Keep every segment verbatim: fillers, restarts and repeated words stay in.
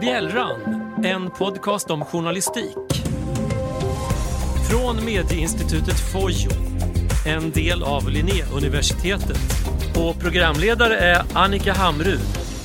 Bjällran, en podcast om journalistik. Från Medieinstitutet Fojo, en del av Linnéuniversitetet. Och programledare är Annika Hamrud.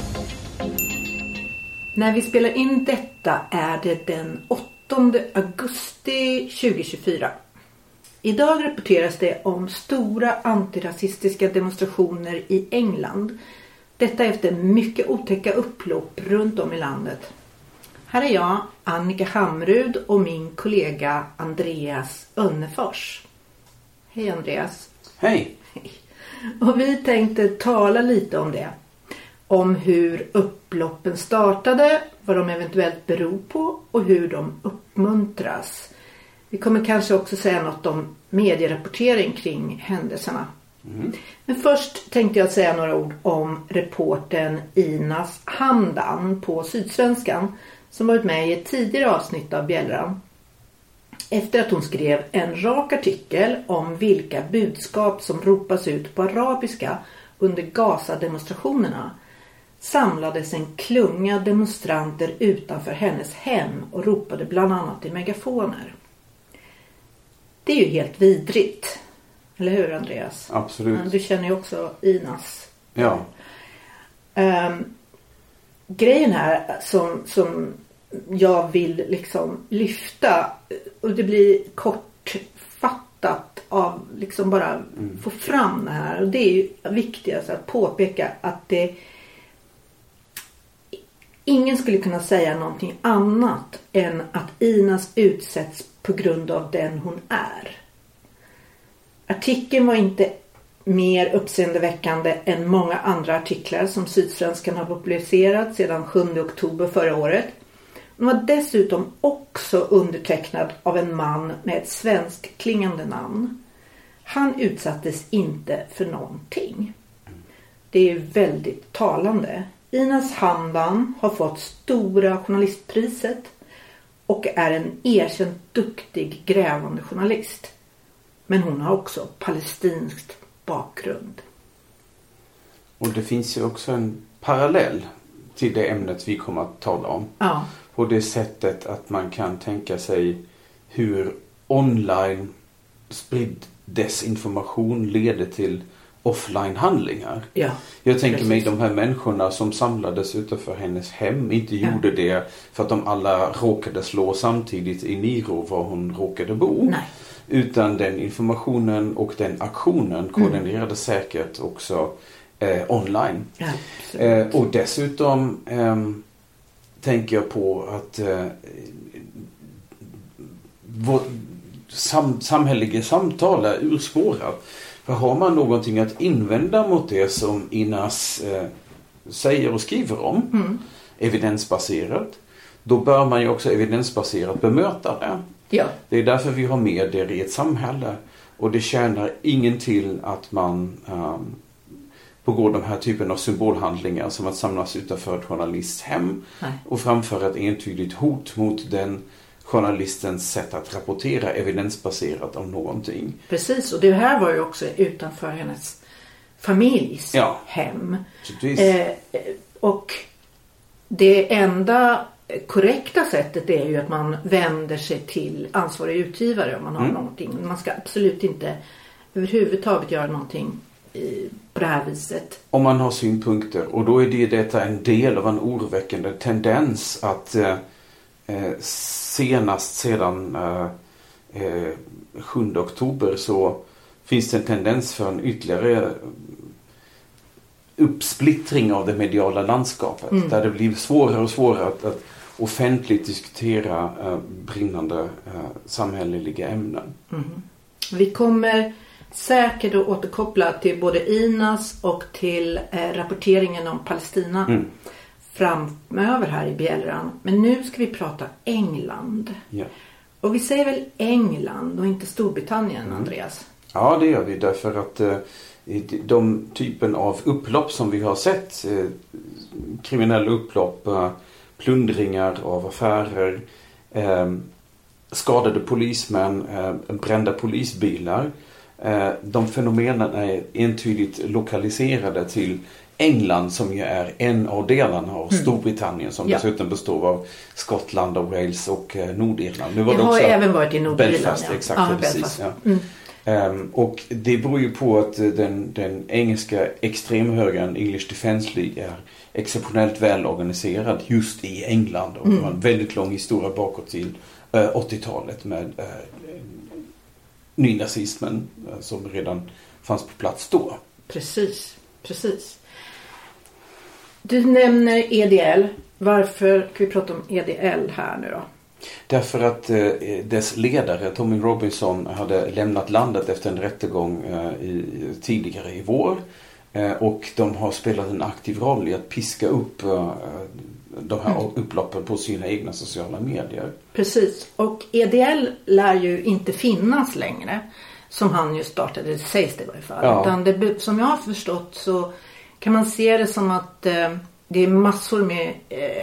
När vi spelar in detta är det den åttonde augusti tjugohundratjugofyra. Idag rapporteras det om stora antirasistiska demonstrationer i England. Detta efter mycket otäcka upplopp runt om i landet. Här är jag, Annika Hamrud, och min kollega Andreas Önnefors. Hej Andreas. Hej. Hej. Och vi tänkte tala lite om det. Om hur upploppen startade, vad de eventuellt beror på och hur de uppmuntras. Vi kommer kanske också säga något om medierapportering kring händelserna. Mm. Men först tänkte jag säga några ord om reportern Inas Hamdan på Sydsvenskan som varit med i ett tidigare avsnitt av Bjällran. Efter att hon skrev en rak artikel om vilka budskap som ropas ut på arabiska under Gaza-demonstrationerna samlades en klunga demonstranter utanför hennes hem och ropade bland annat i megafoner. Det är ju helt vidrigt. Eller hur, Andreas? Absolut. Du känner ju också Inas. Ja. Um, grejen här som, som jag vill liksom lyfta, och det blir kortfattat av liksom bara mm. få fram det här. Och det är ju viktigast att påpeka att det ingen skulle kunna säga någonting annat än att Inas utsätts på grund av den hon är. Artikeln var inte mer uppseendeväckande än många andra artiklar som Sydsvenskan har publicerat sedan sjunde oktober förra året. Den var dessutom också undertecknad av en man med ett svensk klingande namn. Han utsattes inte för någonting. Det är väldigt talande. Inas Hamdan har fått Stora journalistpriset och är en erkänt duktig grävande journalist. Men hon har också palestinsk bakgrund. Och det finns ju också en parallell till det ämnet vi kommer att tala om. Ja. På det sättet att man kan tänka sig hur online spridd desinformation leder till offline-handlingar. Ja, jag tänker precis. mig de här människorna som samlades utanför hennes hem inte ja. gjorde det för att de alla råkade slå samtidigt i Niro var hon råkade bo. Nej. Utan den informationen och den aktionen koordinerades mm. säkert också eh, online. Ja, eh, och dessutom eh, tänker jag på att eh, vår sam- samhälleliga samtal är urspårat. För har man någonting att invända mot det som Inas eh, säger och skriver om, mm. evidensbaserat, då bör man ju också evidensbaserat bemöta det. Ja. Det är därför vi har medier i ett samhälle. Och det tjänar ingen till att man um, begår de här typen av symbolhandlingar som att samlas utanför ett journalists hem Nej. och framföra ett entydigt hot mot den journalistens sätt att rapportera evidensbaserat om någonting. Precis, och det här var ju också utanför hennes familjs ja. hem. Eh, och det enda korrekta sättet är ju att man vänder sig till ansvarig utgivare om man har mm. någonting. Man ska absolut inte överhuvudtaget göra någonting i, på det här viset. Om man har synpunkter, och då är det detta en del av en oroväckande tendens att eh, senast sedan eh, sjunde oktober så finns det en tendens för en ytterligare uppsplittring av det mediala landskapet mm. där det blir svårare och svårare att, att offentligt diskutera eh, brinnande eh, samhälleliga ämnen. Mm. Vi kommer säkert att återkoppla till både Inas och till eh, rapporteringen om Palestina mm. framöver här i Bjällran. Men nu ska vi prata England. Ja. Och vi säger väl England och inte Storbritannien, mm. Andreas? Ja, det gör vi därför att eh, de typen av upplopp som vi har sett, eh, kriminella upplopp, eh, plundringar av affärer, eh, skadade polismän, eh, brända polisbilar. Eh, de fenomenen är entydigt lokaliserade till England som ju är en av delarna av Mm. Storbritannien som Ja. dessutom består av Skottland och Wales och eh, Nordirland. Nu var Jag det har också även varit i Nordirland. Belfast, ja. exakt, Ja, ja, precis. Belfast. Ja. Mm. Um, och det beror ju på att den, den engelska extremhögern English Defence League är exceptionellt välorganiserad just i England och Mm. har en väldigt lång historia bakåt till uh, åttiotalet med uh, nynazismen uh, som redan fanns på plats då. Precis, precis. Du nämner E D L. Varför kan vi prata om E D L här nu då? Därför att eh, dess ledare Tommy Robinson hade lämnat landet efter en rättegång eh, i, tidigare i vår. Eh, och de har spelat en aktiv roll i att piska upp eh, de här Mm. upploppen på sina egna sociala medier. Precis. Och E D L lär ju inte finnas längre. Som han ju startade, det sägs det i varje fall. Ja. Utan det, som jag har förstått så kan man se det som att eh, det är massor med eh,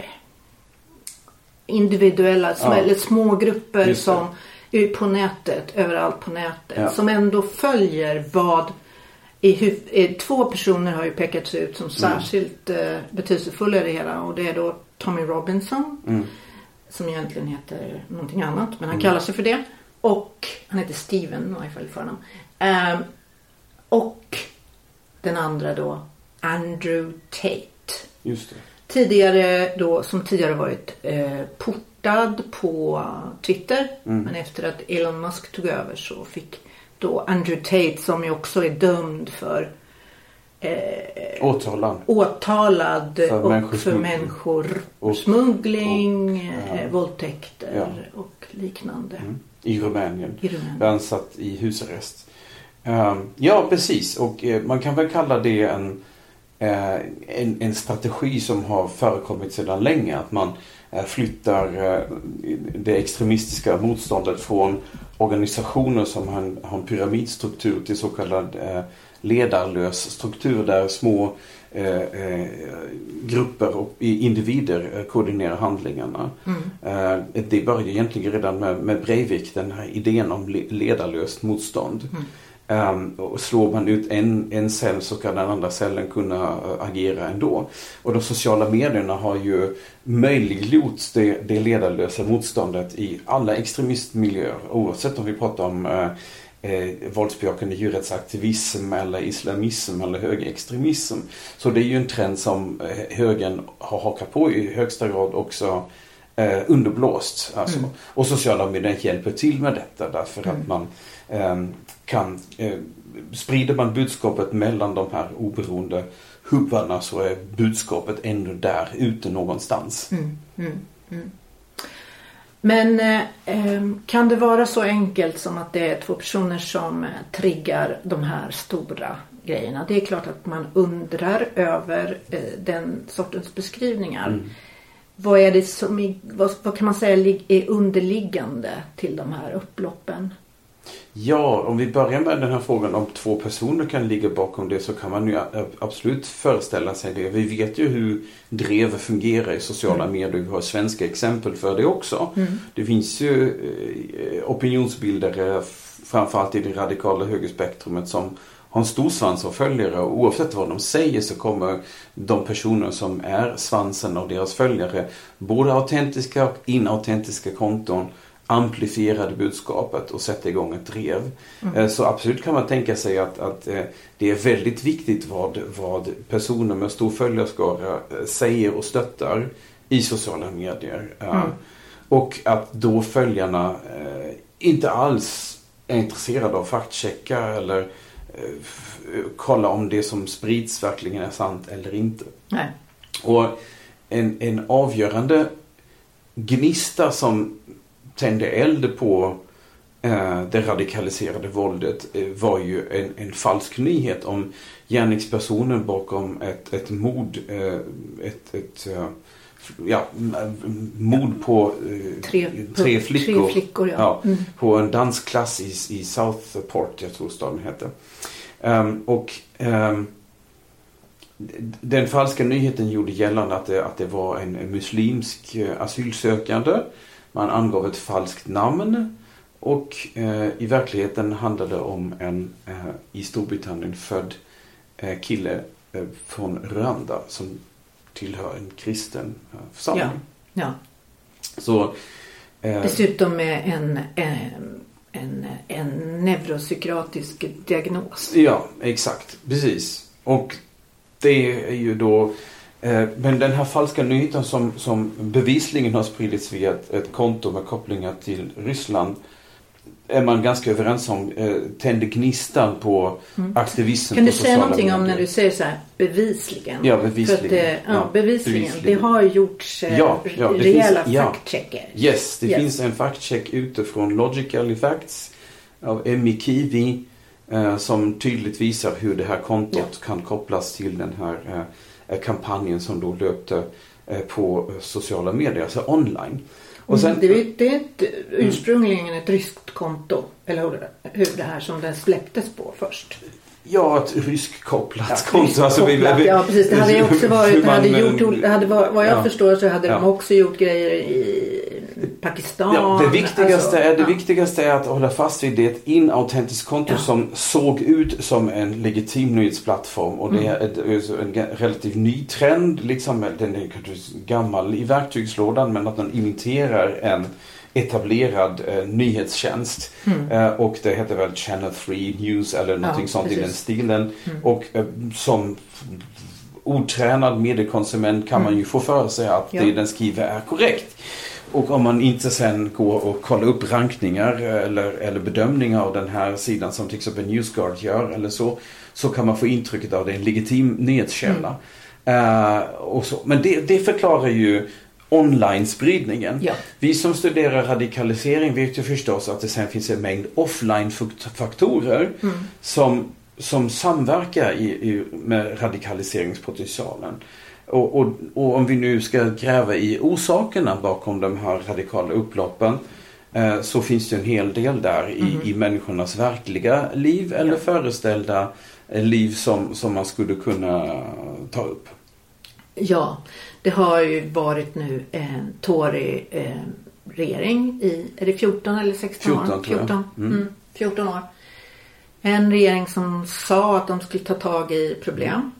individuella, Ja. eller små grupper Just det. som är på nätet, överallt på nätet. Ja. Som ändå följer vad i huv- eh, två personer har ju pekats ut som särskilt eh, betydelsefulla i det hela. Och det är då Tommy Robinson. Mm. Som egentligen heter någonting annat. Men han kallar sig för det. Och han heter Steven i varje fall i förnamn. Ehm, och den andra då Andrew Tate. Just det. Tidigare då, som tidigare varit eh, portad på Twitter. Mm. Men efter att Elon Musk tog över så fick då Andrew Tate, som ju också är dömd för eh, Åtalan. åtalad För och människosmuggling. för människor Och- smuggling, och- ja. eh, våldtäkter Ja. och liknande Mm. I Rumänien. i Rumänien. Han satt i husarrest. Um, ja, precis. Och uh, man kan väl kalla det en, uh, en, en strategi som har förekommit sedan länge. Att man uh, flyttar uh, det extremistiska motståndet från organisationer som har en, har en pyramidstruktur till så kallad uh, ledarlös struktur där små eh, eh, grupper och individer eh, koordinerar handlingarna. Mm. Eh, det började egentligen redan med, med Breivik, den här idén om le- ledarlöst motstånd. Mm. Um, och slår man ut en, en cell så kan den andra cellen kunna uh, agera ändå. Och de sociala medierna har ju möjliggjort det, det ledarlösa motståndet i alla extremistmiljöer. Oavsett om vi pratar om uh, eh, våldsbejakande djurrättsaktivism eller islamism eller högerextremism. Så det är ju en trend som eh, högern har hakat på i högsta grad också eh, underblåst. Alltså. Mm. Och sociala medier hjälper till med detta därför Mm. att man eh, kan eh, sprider man budskapet mellan de här oberoende hubbarna så är budskapet ändå där ute någonstans. Mm, mm, mm. Men eh, kan det vara så enkelt som att det är två personer som eh, triggar de här stora grejerna? Det är klart att man undrar över eh, den sortens beskrivningar. Mm. Vad är det som är, vad, vad kan man säga är underliggande till de här upploppen? Ja, om vi börjar med den här frågan om två personer kan ligga bakom det så kan man ju absolut föreställa sig det. Vi vet ju hur drev fungerar i sociala Mm. medier. Vi har svenska exempel för det också. Mm. Det finns ju eh, opinionsbildare framförallt i det radikala högerspektrumet som har en stor svans av följare och oavsett vad de säger så kommer de personer som är svansen av deras följare både autentiska och inautentiska konton amplifierade budskapet och sätta igång ett drev. Mm. Så absolut kan man tänka sig att, att det är väldigt viktigt vad, vad personer med stor följarskara säger och stöttar i sociala medier. Mm. Och att då följarna inte alls är intresserade av faktchecka eller kolla om det som sprids verkligen är sant eller inte. Nej. Och en, en avgörande gnista som tände eld på eh, det radikaliserade våldet eh, var ju en, en falsk nyhet om gärningspersonen bakom ett, ett mord eh, ett, ett eh, ja, mord på eh, tre, tre flickor, tre flickor ja. Ja, mm. på en dansklass i, i Southport, jag tror staden heter. Um, och um, den falska nyheten gjorde gällande att det, att det var en muslimsk asylsökande. Man angav ett falskt namn och eh, i verkligheten handlade det om en eh, i Storbritannien född eh, kille eh, från Rwanda som tillhör en kristen eh, församling. Ja. Ja. Så, eh, Dessutom med en, en, en, en neuropsykiatrisk diagnos. Ja, exakt. Precis. Och det är ju då eh, men den här falska nyheten som, som bevisligen har spridits via ett, ett konto med kopplingar till Ryssland är man ganska överens om eh, tände gnistan på mm. aktivism. Kan du på säga någonting medier. om när du säger så här bevisligen? Ja, bevisligen. För att det, ja, ja, bevisligen. bevisligen. Det har gjorts eh, ja, ja, det rejäla finns, fact-checker. Ja. Yes, det yes. finns en fact-check ute från Logical Facts av Emmy Kiwi eh, som tydligt visar hur det här kontot ja. kan kopplas till den här eh, kampanjen som då löpte eh, på sociala medier, alltså online. Och sen, mm, det, är, det är ett, ursprungligen ett ryskt konto, eller hur, hur det här som det släpptes på först. Ja, ett ryskkopplat ja, konto. rysk alltså, vi, vi, ja, precis. Det hade ju också varit, man, hade gjort, det hade, vad jag ja, förstår så hade ja. de också gjort grejer i Pakistan. Ja, det viktigaste, alltså, är, det ja. viktigaste är att hålla fast vid det ett inautentiskt konto ja. som såg ut som en legitim nyhetsplattform. Och det är ett, en relativt ny trend. Liksom, den är kanske gammal i verktygslådan, men att den imiterar en etablerad eh, nyhetstjänst. Mm. Eh, och det heter väl Channel tre News eller någonting ja, sånt precis. i den stilen. Mm. Och eh, som otränad mediekonsument kan mm. man ju få för sig att ja. det den skriver är korrekt. Och om man inte sen går och kollar upp rankningar eller, eller bedömningar av den här sidan som till exempel NewsGuard gör eller så, så kan man få intrycket av det är en legitim nyhetskälla. Mm. Uh, och så. Men det, det förklarar ju online-spridningen. Ja. Vi som studerar radikalisering vet ju förstås att det sen finns en mängd offline-faktorer mm. som, som samverkar i, i, med radikaliseringspotentialen. Och, och, och om vi nu ska gräva i orsakerna bakom de här radikala upploppen eh, så finns det en hel del där i, mm. i människornas verkliga liv eller ja. föreställda eh, liv som, som man skulle kunna ta upp. Ja, det har ju varit nu en Tory-regering i, är det fjorton eller sexton fjorton, år? fjorton, mm. Mm, fjorton år. En regering som sa att de skulle ta tag i problem. Mm.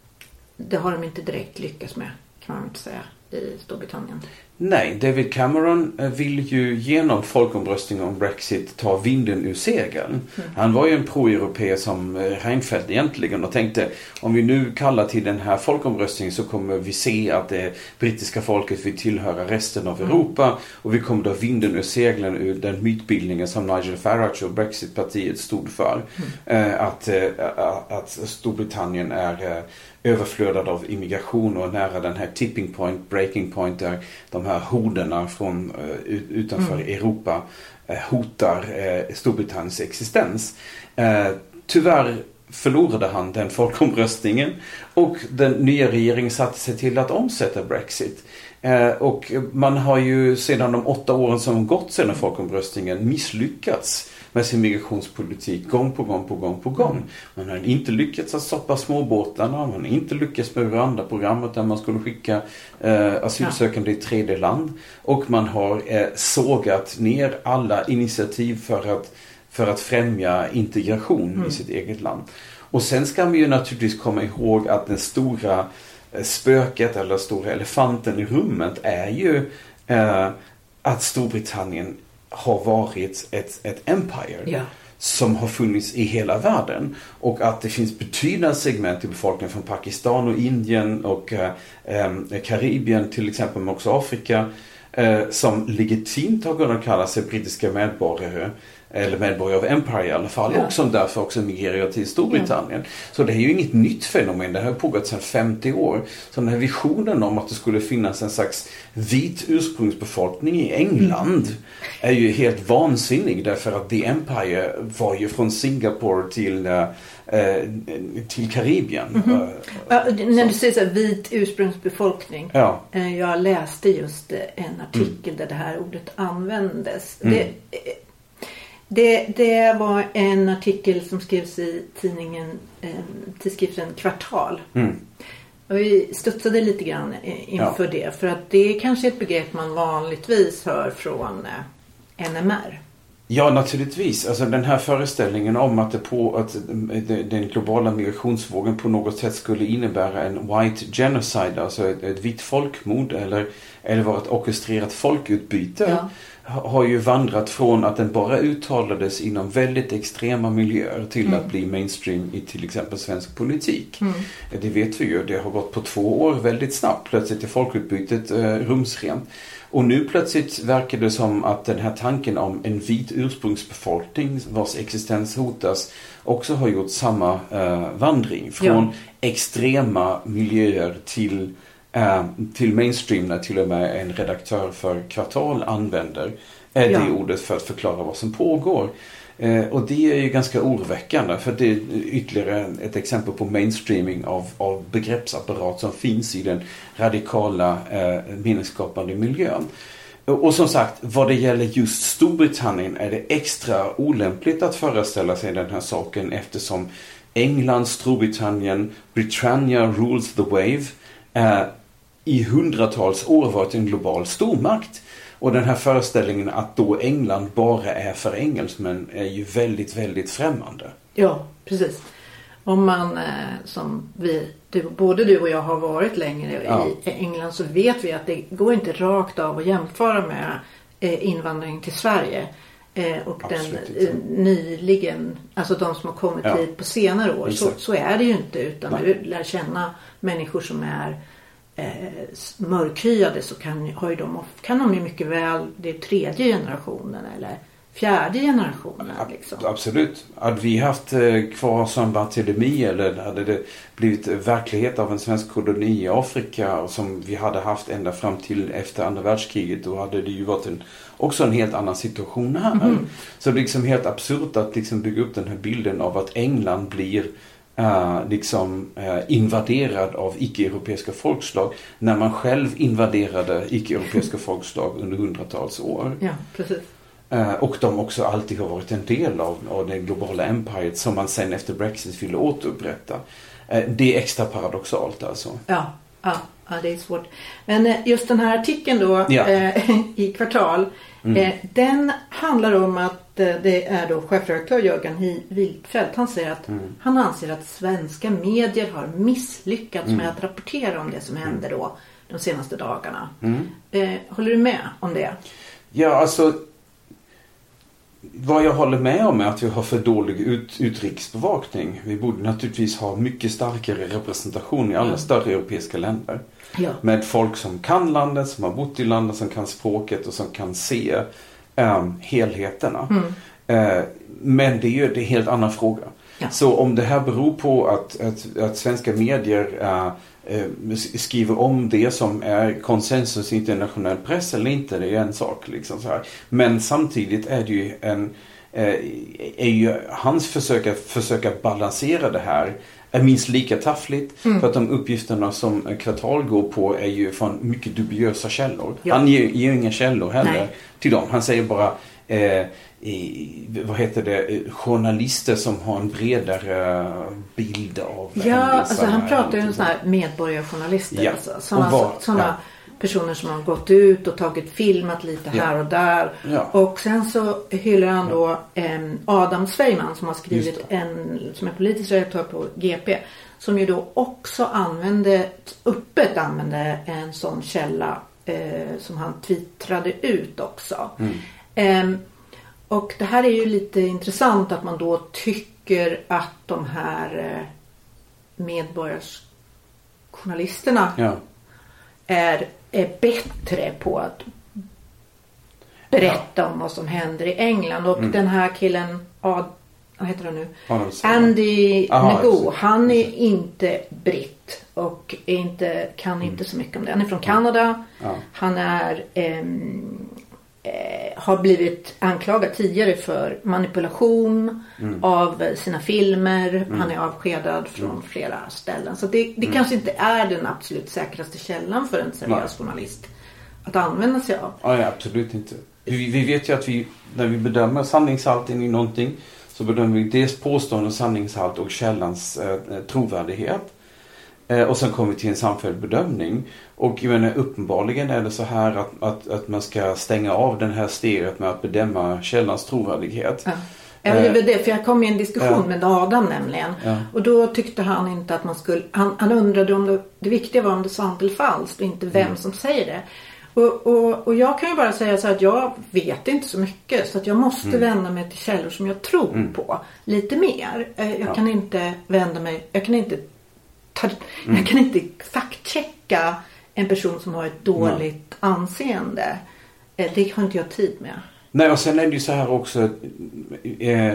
Det har de inte direkt lyckats med, kan man inte säga, i Storbritannien. Nej, David Cameron vill ju genom folkomröstningen om Brexit ta vinden ur segeln. Mm. Han var ju en pro-europé som Reinfeldt egentligen och tänkte om vi nu kallar till den här folkomröstningen så kommer vi se att det brittiska folket vill tillhöra resten av mm. Europa och vi kommer då vinden ur seglen ur den mytbildningen som Nigel Farage och Brexit-partiet stod för. Mm. Att, att Storbritannien är överflödad av immigration och nära den här tipping point, breaking point där de här horderna från uh, utanför mm. Europa uh, hotar uh, Storbritanniens existens. Uh, tyvärr förlorade han den folkomröstningen och den nya regeringen satte sig till att omsätta Brexit. Uh, och man har ju sedan de åtta åren som gått sedan folkomröstningen misslyckats med sin migrationspolitik gång på gång på gång på gång. Man har inte lyckats att stoppa småbåtarna, man har inte lyckats med Rwanda-programmet där man skulle skicka eh, asylsökande ja. i tredje land och man har eh, sågat ner alla initiativ för att, för att främja integration mm. i sitt eget land. Och sen ska vi ju naturligtvis komma ihåg att den stora eh, spöket eller stora elefanten i rummet är ju eh, att Storbritannien har varit ett, ett empire ja. som har funnits i hela världen och att det finns betydande segment i befolkningen från Pakistan och Indien och eh, Karibien till exempel men också Afrika eh, som legitimt har kunnat kalla sig brittiska medborgare eller medborgare av empire i alla fall ja. och som därför också migrerar till Storbritannien. Ja. Så det är ju inget nytt fenomen, det har pågått sedan femtio år. Så den här visionen om att det skulle finnas en slags vit ursprungsbefolkning i England mm. är ju helt vansinnig därför att The Empire var ju från Singapore till uh, till Karibien. Mm-hmm. Ja, när du säger så här, vit ursprungsbefolkning. Ja. Jag läste just en artikel mm. där det här ordet användes. Mm. Det, det, det var en artikel som skrevs i tidningen eh, tidskriften Kvartal. Mm. Och vi studsade lite grann inför ja. det. För att det är kanske ett begrepp man vanligtvis hör från eh, N M R. Ja, naturligtvis. Alltså den här föreställningen om att, det på, att den globala migrationsvågen på något sätt skulle innebära en white genocide, alltså ett, ett vitt folkmord eller, eller vara ett orkestrerat folkutbyte, ja. har ju vandrat från att den bara uttalades inom väldigt extrema miljöer till mm. att bli mainstream i till exempel svensk politik. Mm. Det vet vi ju, det har gått på två år väldigt snabbt. Plötsligt är folkutbytet eh, rumsrent. Och nu plötsligt verkar det som att den här tanken om en vit ursprungsbefolkning vars existens hotas också har gjort samma eh, vandring. Från ja. extrema miljöer till, eh, till mainstream, när till och med en redaktör för Kvartal använder eh, ja. det ordet för att förklara vad som pågår. Eh, och det är ju ganska oroväckande, för det är ytterligare ett exempel på mainstreaming av, av begreppsapparat som finns i den radikala eh, minnesskapande miljön. Och, och som sagt, vad det gäller just Storbritannien är det extra olämpligt att föreställa sig den här saken, eftersom England, Storbritannien, Britannia rules the wave eh, i hundratals år varit en global stormakt. Och den här föreställningen att då England bara är för engelsmän är ju väldigt, väldigt främmande. Ja, precis. Om man, eh, som vi, du, både du och jag har varit längre ja. i England, så vet vi att det går inte rakt av att jämföra med eh, invandring till Sverige. Eh, och Absolut den eh, nyligen, alltså de som har kommit ja. hit på senare år, så, så är det ju inte, utan Nej. du lär känna människor som är Eh, mörkhyade, så kan, har ju de, kan de ju mycket väl, det är tredje generationen eller fjärde generationen. Liksom. Absolut. Hade vi haft eh, kvar som Barthélemy, eller hade det blivit verklighet av en svensk koloni i Afrika som vi hade haft ända fram till efter andra världskriget, då hade det ju varit en, också en helt annan situation här. Mm. Så det är liksom helt absurt att liksom bygga upp den här bilden av att England blir Uh, liksom uh, invaderad av icke-europeiska folkslag när man själv invaderade icke-europeiska folkslag under hundratals år. Ja, precis. Uh, och de också alltid har varit en del av, av det globala empire som man sen efter Brexit ville återupprätta. Uh, det är extra paradoxalt alltså. Ja, ja, ja, det är svårt. Men just den här artikeln då ja. eh, i Kvartal, mm. eh, den handlar om att det är då chefredaktör Jörgen Wildfeldt. Han säger att mm. han anser att svenska medier har misslyckats mm. med att rapportera om det som händer då de senaste dagarna. Mm. Eh, håller du med om det? Ja, alltså vad jag håller med om är att vi har för dålig ut, utrikesbevakning. Vi borde naturligtvis ha mycket starkare representation i alla mm. större europeiska länder. Ja. Med folk som kan landet, som har bott i landet, som kan språket och som kan se Um, helheterna. Mm. Uh, men det är ju en helt annan fråga. Ja. Så om det här beror på att, att, att svenska medier uh, uh, skriver om det som är konsensus i internationell press eller inte, det är en sak. Liksom så här. Men samtidigt är det ju en uh, är ju hans försök att försöka balansera det här är minst lika taffligt. Mm. För att de uppgifterna som Kvartal går på är ju från mycket dubiösa källor. Ja. Han ger, ger inga källor heller Nej. till dem. Han säger bara eh, i, vad heter det, journalister som har en bredare bild av Ja, alltså han pratar ju om sådana här medborgarjournalister. Ja. Alltså, sådana, var, sådana ja. personer som har gått ut och tagit filmat lite ja. här och där. Ja. Och sen så hyllar han då eh, Adam Sveiman som har skrivit en, som är politisk redaktör på G P, som ju då också använde, öppet använde en sån källa eh, som han twittrade ut också. Mm. Eh, och det här är ju lite intressant att man då tycker att de här eh, medborgarjournalisterna ja. är är bättre på att berätta ja. om vad som händer i England. Och mm. den här killen, Ad, vad heter han nu? Andy Ngo, han är inte britt och är inte, kan mm. inte så mycket om det. Han är från Kanada. Ja. Han är ehm, eh, har blivit anklagad tidigare för manipulation mm. av sina filmer. Mm. Han är avskedad från mm. flera ställen. Så det, det mm. kanske inte är den absolut säkraste källan för en seriös journalist att använda sig av. Ja, ja, absolut inte. Vi, vi vet ju att vi, när vi bedömer sanningshalten i någonting, så bedömer vi dels påstående sanningshalt och källans eh, trovärdighet. Eh, och sen kommer vi till en samfälld bedömning. Och jag menar, uppenbarligen är det så här att, att, att man ska stänga av den här steget med att bedöma källans trovärdighet. Ja. Ja, det var det, för jag kom i en diskussion ja. med Adam nämligen. Ja. Och då tyckte han inte att man skulle... Han, han undrade om det, det viktiga var om det är sant eller falskt och inte vem mm. som säger det. Och, och, och jag kan ju bara säga så att jag vet inte så mycket. Så att jag måste mm. vända mig till källor som jag tror mm. på. Lite mer. Jag ja. kan inte vända mig... Jag kan inte, ta, mm. jag kan inte faktchecka en person som har ett dåligt mm. anseende. Det har inte jag tid med. Nej, och sen är det ju så här också eh,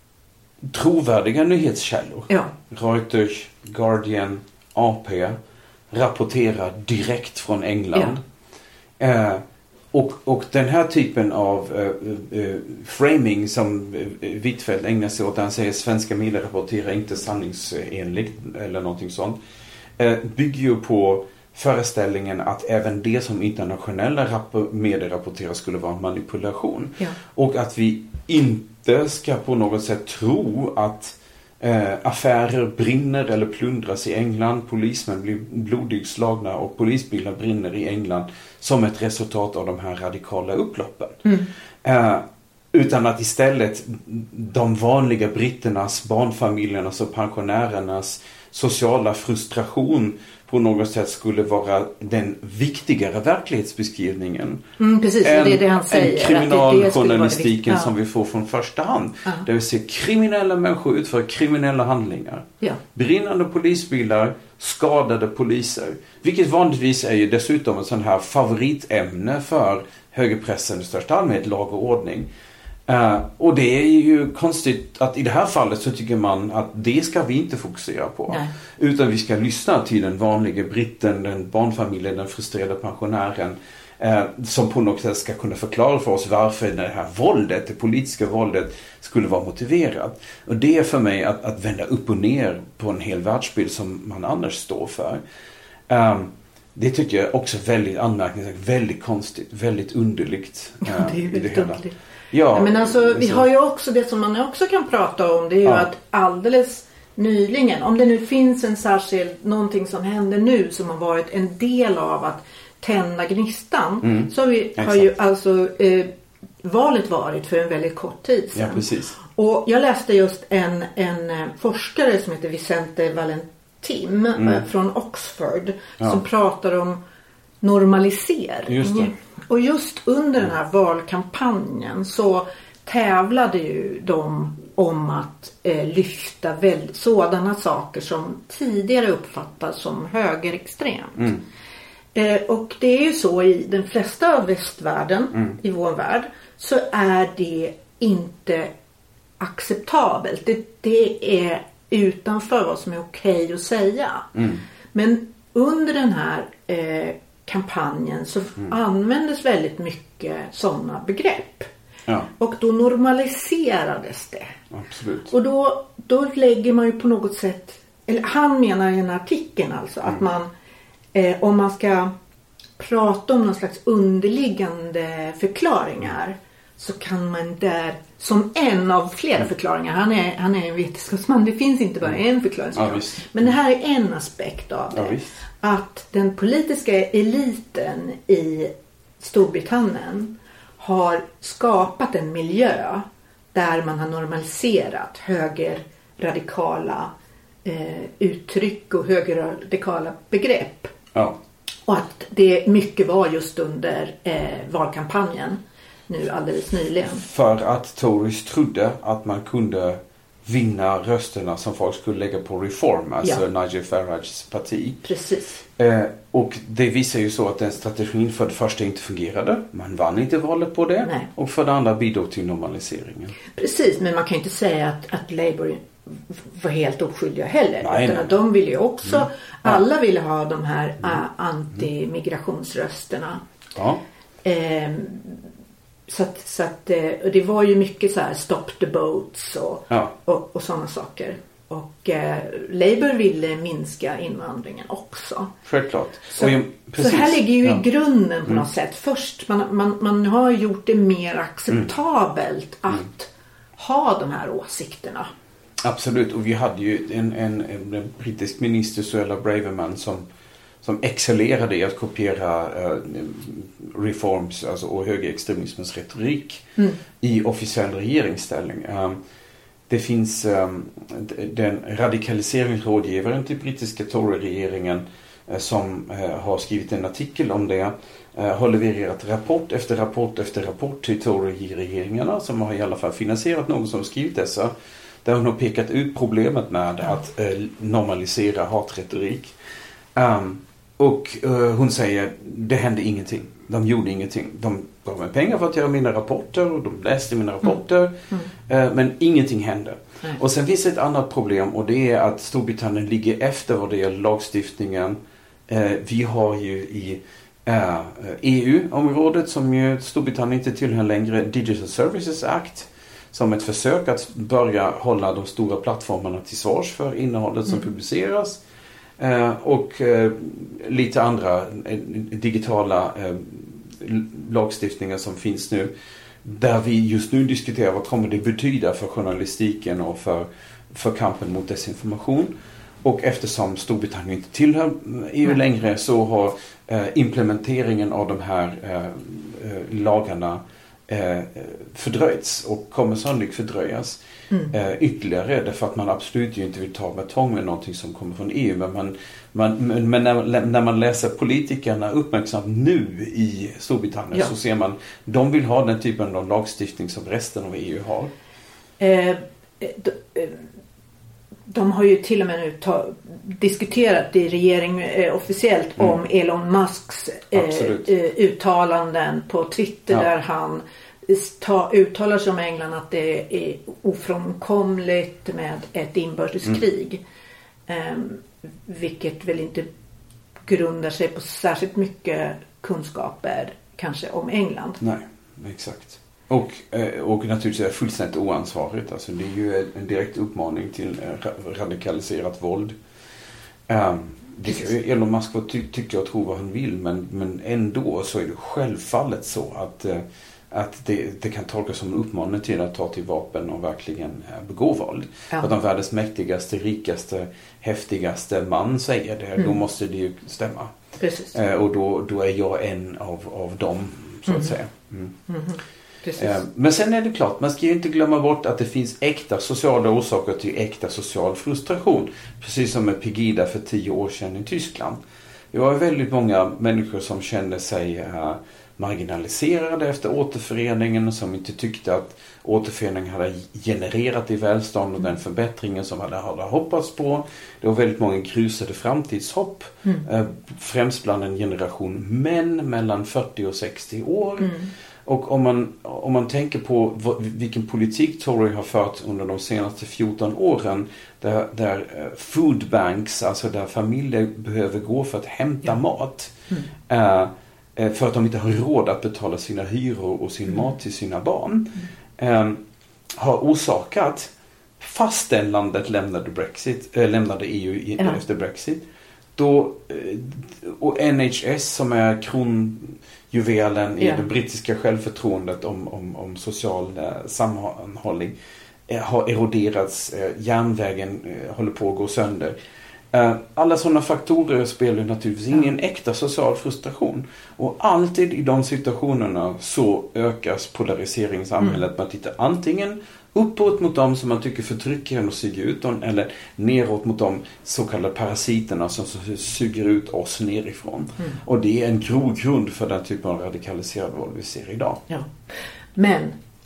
trovärdiga nyhetskällor. Ja. Reuters, Guardian, A P rapporterar direkt från England. Ja. Eh, och, och den här typen av eh, eh, framing som Hvitfeldt ägnar sig åt, han säger svenska medier rapporterar inte sanningsenligt eller någonting sånt, eh, bygger ju på föreställningen att även det som internationella rapp- medier rapporterar skulle vara manipulation. Ja. Och att vi inte ska på något sätt tro att eh, affärer brinner eller plundras i England, polismän blir blodigt slagna och polisbilar brinner i England som ett resultat av de här radikala upploppen. Mm. Eh, utan att istället de vanliga britternas, barnfamiljernas och pensionärernas sociala frustration på något sätt skulle vara den viktigare verklighetsbeskrivningen. Mm, precis, än, det är det han säger. Än kriminaljournalistiken ja. som vi får från första hand. Ja. Där vi ser kriminella människor utföra kriminella handlingar. Ja. Brinnande polisbilar, skadade poliser. Vilket vanligtvis är ju dessutom ett sån här favoritämne för högerpressen i största allmänhet, lag och ordning. Uh, och det är ju konstigt att i det här fallet så tycker man att det ska vi inte fokusera på. Nej. Utan vi ska lyssna till den vanliga britten, den barnfamiljen, den frustrerade pensionären uh, som på något sätt ska kunna förklara för oss varför det här våldet, det politiska våldet skulle vara motiverat. Och det är för mig att, att vända upp och ner på en hel världsbild som man annars står för. Um, det tycker jag också väldigt anmärkningsvärt, väldigt konstigt, väldigt underligt. Uh, ja, det är ju väldigt underligt. Ja, men alltså vi har ju också det som man också kan prata om, det är ju ja. att alldeles nyligen, om det nu finns en särskild någonting som händer nu som har varit en del av att tända gnistan, mm. så har, vi, har ju alltså eh, valet varit för en väldigt kort tid sedan. Ja, precis. Och jag läste just en, en forskare som heter Vicente Valentim mm. eh, från Oxford ja. som pratar om normalisering. Just det. Och just under den här valkampanjen så tävlade ju de om att eh, lyfta väl, sådana saker som tidigare uppfattas som högerextremt. Mm. Eh, och det är ju så i den flesta av västvärlden, mm. i vår värld, så är det inte acceptabelt. Det, det är utanför vad som är okej att säga. Mm. Men under den här eh, kampanjen så mm. användes väldigt mycket sådana begrepp. Ja. Och då normaliserades det. Absolut. Och då, då lägger man ju på något sätt, eller han menar i en artikel alltså mm. att man eh, om man ska prata om någon slags underliggande förklaringar så kan man där som en av flera mm. förklaringar, han är, han är en vetenskapsman, det finns inte bara en förklaring. Ja, men det här är en aspekt av det. Ja, att den politiska eliten i Storbritannien har skapat en miljö där man har normaliserat högerradikala eh, uttryck och högerradikala begrepp. Ja. Och att det mycket var just under eh, valkampanjen nu alldeles nyligen. För att Tories trodde att man kunde vinna rösterna som folk skulle lägga på Reform, alltså ja. Nigel Farages parti. Precis. Eh, och det visar ju så att den strategin för det första inte fungerade. Man vann inte valet på det. Nej. Och för det andra bidrog till normaliseringen. Precis, men man kan ju inte säga att, att Labour var helt oskyldiga heller. Nej, utan nej. Att de ville ju också, mm. alla ja. ville ha de här mm. uh, anti-migrationsrösterna. Ja. Eh, Så att, så att och det var ju mycket så här stop the boats och, ja. och, och sådana saker. Och eh, Labour ville minska invandringen också. Självklart. Så, och jag, så här ligger ju ja. i grunden på mm. något sätt. Först, man, man, man har gjort det mer acceptabelt mm. att ha de här åsikterna. Absolut, och vi hade ju en, en, en brittisk minister, Suella Braverman, som, som excellerade i att kopiera uh, reforms alltså, och högerextremismens retorik mm. i officiell regeringsställning. Um, det finns um, den radikaliseringsrådgivaren till brittiska Tory-regeringen uh, som uh, har skrivit en artikel om det. Har levererat rapport efter rapport efter rapport till Tory-regeringarna som har i alla fall finansierat någon som skrivit dessa. Där hon har pekat ut problemet med att eh, normalisera hatretorik. Um, och uh, hon säger, det hände ingenting. De gjorde ingenting. De gav mig pengar för att göra mina rapporter och de läste mina rapporter. Mm. Mm. Uh, men ingenting hände. Mm. Och sen finns ett annat problem och det är att Storbritannien ligger efter vad det gäller lagstiftningen. Uh, vi har ju i uh, E U-området som ju Storbritannien inte tillhör längre, Digital Services Act. Som ett försök att börja hålla de stora plattformarna till svars för innehållet som mm. publiceras. Eh, och eh, lite andra eh, digitala eh, lagstiftningar som finns nu. Där vi just nu diskuterar vad kommer det betyda för journalistiken och för, för kampen mot desinformation. Och eftersom Storbritannien inte tillhör E U mm. längre så har eh, implementeringen av de här eh, eh, lagarna Eh, fördröjts och kommer sannolikt fördröjas mm. eh, ytterligare därför att man absolut ju inte vill ta med tång med någonting som kommer från E U men, man, man, men när, när man läser politikerna uppmärksamt nu i Storbritannien ja. så ser man de vill ha den typen av lagstiftning som resten av E U har. Eh, de, de har ju till och med nu ta, diskuterat i regering eh, officiellt mm. om Elon Musks eh, eh, uttalanden på Twitter ja. där han ta, uttalar sig om England att det är ofrånkomligt med ett inbördeskrig. Mm. Eh, vilket väl inte grundar sig på särskilt mycket kunskaper kanske om England. Nej, exakt. Och, och naturligtvis är det fullständigt oansvarigt. Alltså det är ju en direkt uppmaning till radikaliserat våld. Um, det, Elon Musk får ty, tycka och tro vad han vill, men, men ändå så är det självfallet så att, att det, det kan tolkas som en uppmaning till att ta till vapen och verkligen begå våld. Ja. Att de världens mäktigaste, rikaste, häftigaste man säger det, mm. då måste det ju stämma. Precis. Uh, och då, då är jag en av, av dem, så att mm. säga. Mm. Mm. Precis. Men sen är det klart, man ska ju inte glömma bort att det finns äkta sociala orsaker till äkta social frustration. Precis som med Pegida för tio år sedan i Tyskland. Det var väldigt många människor som kände sig uh, marginaliserade efter återföreningen, som inte tyckte att återföreningen hade genererat i välstånd och den förbättringen som hade, hade hoppats på. Det var väldigt många grusade framtidshopp, mm. uh, främst bland en generation män mellan fyrtio och sextio år. Mm. Och om man, om man tänker på vad, vilken politik Tory har fört under de senaste fjorton åren, där, där food banks, alltså där familjer behöver gå för att hämta ja. mat mm. äh, för att de inte har råd att betala sina hyror och sin mm. mat till sina barn, mm. äh, har orsakat, fastän landet lämnade, Brexit, äh, lämnade E U i, ja. efter Brexit, då, och N H S som är kronjuvelen i yeah. det brittiska självförtroendet om, om, om social eh, sammanhållning eh, har eroderats, eh, järnvägen eh, håller på att gå sönder. Eh, alla sådana faktorer spelar naturligtvis ingen mm. äkta social frustration. Och alltid i de situationerna så ökas polarisering i samhället. Mm. Man tittar antingen uppåt mot dem som man tycker förtrycker en och suger ut dem, eller neråt mot de så kallade parasiterna som suger ut oss nerifrån. Mm. Och det är en grogrund för den typen av radikaliserad våld vi ser idag. Ja. Men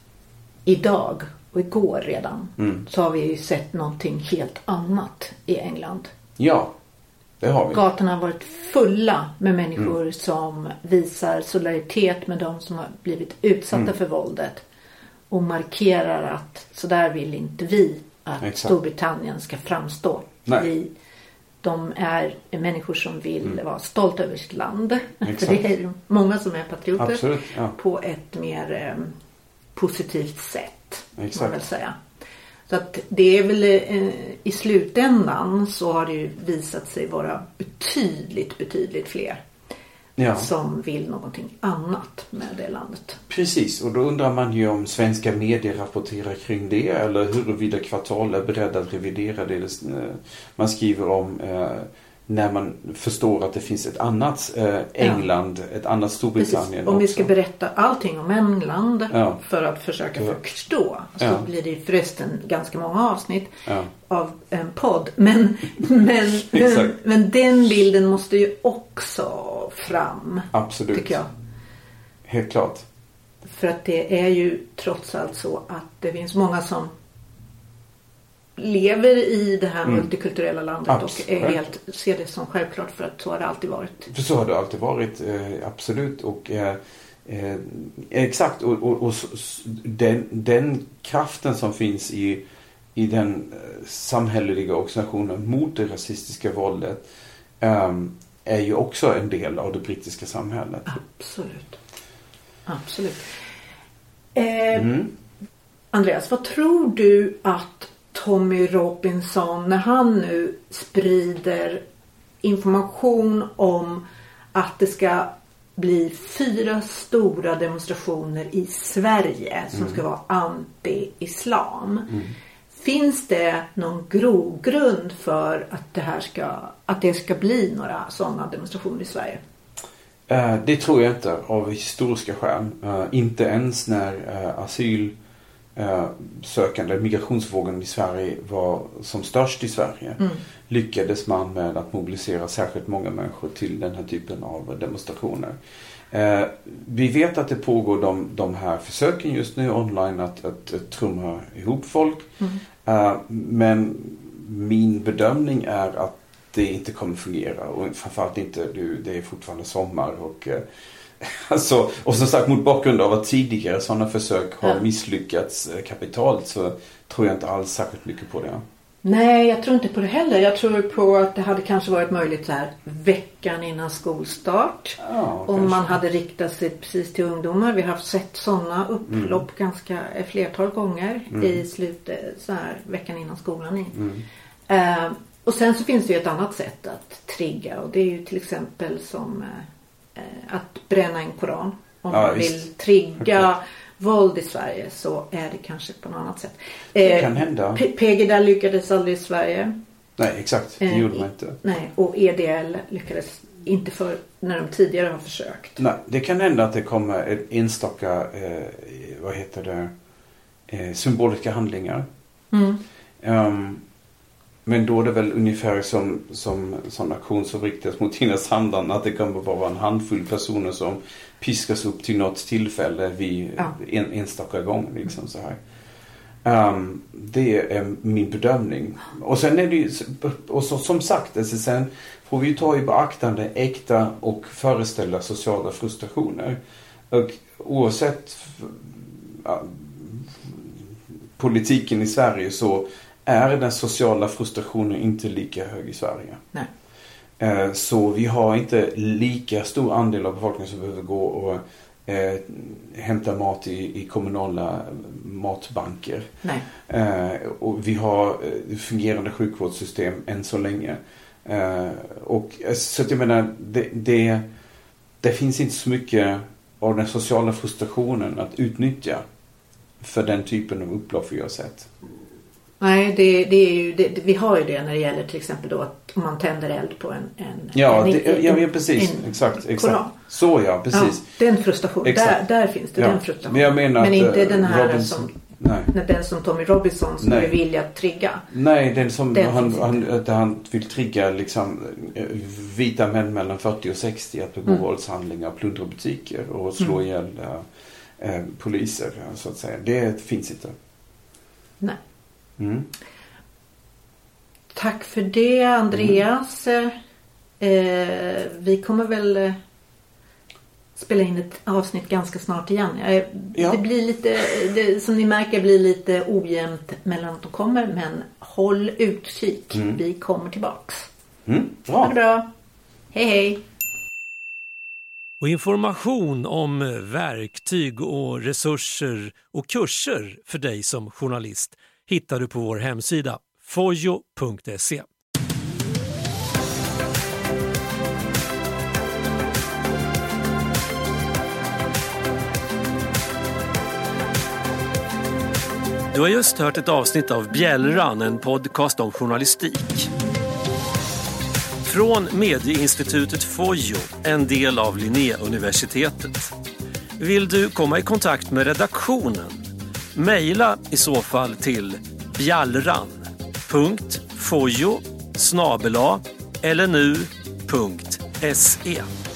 idag och igår redan mm. så har vi ju sett någonting helt annat i England. Ja, det har vi. Gatorna har varit fulla med människor mm. som visar solidaritet med de som har blivit utsatta mm. för våldet. Och markerar att så där vill inte vi att Exakt. Storbritannien ska framstå. Vi, de är människor som vill mm. vara stolta över sitt land. Exakt. För det är många som är patrioter. Absolut, ja. På ett mer eh, positivt sätt. Exakt. Man väl säga. Så att det är väl eh, i slutändan så har det ju visat sig vara betydligt, betydligt fler ja. som vill någonting annat med det landet. Precis, och då undrar man ju om svenska medier rapporterar kring det eller huruvida Kvartal är beredd att revidera det man skriver om eh, när man förstår att det finns ett annat eh, England, ja. ett annat Storbritannien. Om också. vi ska berätta allting om England ja. för att försöka ja. förstå så ja. blir det förresten ganska många avsnitt ja. av en podd. Men, men, men, men den bilden måste ju också fram. Absolut. Tycker jag. Helt klart. För att det är ju trots allt så att det finns många som lever i det här mm. multikulturella landet absolut. Och är helt, ser det som självklart för att så har det alltid varit. För så har det alltid varit, eh, absolut. Och eh, eh, exakt, och, och, och den, den kraften som finns i, i den eh, samhälleliga organisationen mot det rasistiska våldet eh, är ju också en del av det brittiska samhället. Absolut. Absolut. Eh, mm. Andreas, vad tror du att Tommy Robinson, när han nu sprider information om att det ska bli fyra stora demonstrationer i Sverige som mm. ska vara anti-islam. Mm. Finns det någon grogrund för att det här ska, att det ska bli några sådana demonstrationer i Sverige? Uh, det tror jag inte av historiska skäl. Uh, inte ens när uh, asyl Uh, sökande, migrationsvågen i Sverige var som störst i Sverige mm. lyckades man med att mobilisera särskilt många människor till den här typen av demonstrationer. Uh, vi vet att det pågår de, de här försöken just nu online att, att, att trumma ihop folk. Mm. Uh, men min bedömning är att det inte kommer fungera och framförallt inte, det är fortfarande sommar och uh, Alltså, och som sagt mot bakgrund av att tidigare sådana försök har ja. misslyckats kapitalt så tror jag inte alls särskilt mycket på det. Nej, jag tror inte på det heller. Jag tror på att det hade kanske varit möjligt så här veckan innan skolstart. Ja, om man hade riktat sig precis till ungdomar. Vi har haft sett sådana upplopp mm. ganska flertal gånger mm. i slutet så här veckan innan skolan. In. Mm. Uh, och sen så finns det ju ett annat sätt att trigga och det är ju till exempel som uh, att bränna en koran. Om ja, man vill visst. trigga våld i Sverige så är det kanske på något annat sätt. Det kan hända. P- Pegida lyckades aldrig i Sverige. Nej, exakt. Det gjorde man inte. Nej, och E D L lyckades inte för när de tidigare har försökt. Nej, det kan hända att det kommer en enstaka eh, vad heter det eh, symboliska handlingar. Mm. Um, men då är det väl ungefär som som sån aktion som riktas mot Tina Sandan att det kommer vara en handfull personer som piskas upp till något tillfälle vid ja. en enstaka gång liksom så här. Um, det är min bedömning. Och sen är det ju, och så, som sagt, alltså sen får vi ta i beaktande äkta och föreställa sociala frustrationer. Och oavsett ja, politiken i Sverige så är den sociala frustrationen inte lika hög i Sverige. Nej. Uh, så vi har inte lika stor andel av befolkningen som behöver gå och Eh, hämta mat i, i kommunala matbanker. Nej. Eh, och vi har eh, fungerande sjukvårdssystem än så länge. Eh, och så att jag menar det, det, det finns inte så mycket av den sociala frustrationen att utnyttja för den typen av upplopp vi har sett. Nej, det, det är ju, det, vi har ju det när det gäller till exempel då att om man tänder eld på en... en ja, en, det, ja, ja, precis. En, exakt, exakt. Så ja, precis. Ja, den frustrationen, där, där finns det ja. den frustrationen. Men, jag menar Men att, inte den här Robinson, som... Nej. Den som Tommy Robinson skulle vilja trigga. Nej, den som den han, han, att han vill trigga liksom, vita män mellan fyrtio och sextio att begå mm. våldshandlingar, plundra butiker och slå mm. ihjäl äh, äh, poliser så att säga. Det finns inte. Nej. Mm. Tack för det, Andreas. Mm. Eh, vi kommer väl eh, spela in ett avsnitt ganska snart igen. Eh, ja. Det blir lite, det, som ni märker blir lite ojämnt mellan att de kommer, men håll utkik. Mm. Vi kommer tillbaks. Mm. Bra. Ha det bra. Hej hej. Och information om verktyg och resurser och kurser för dig som journalist hittar du på vår hemsida fojo punkt se. Du har just hört ett avsnitt av Bjällran, en podcast om journalistik. Från Medieinstitutet Fojo, en del av Linnéuniversitetet. Vill du komma i kontakt med redaktionen? Maila i så fall till bjallran punkt fojo snabel-a eller nu punkt se.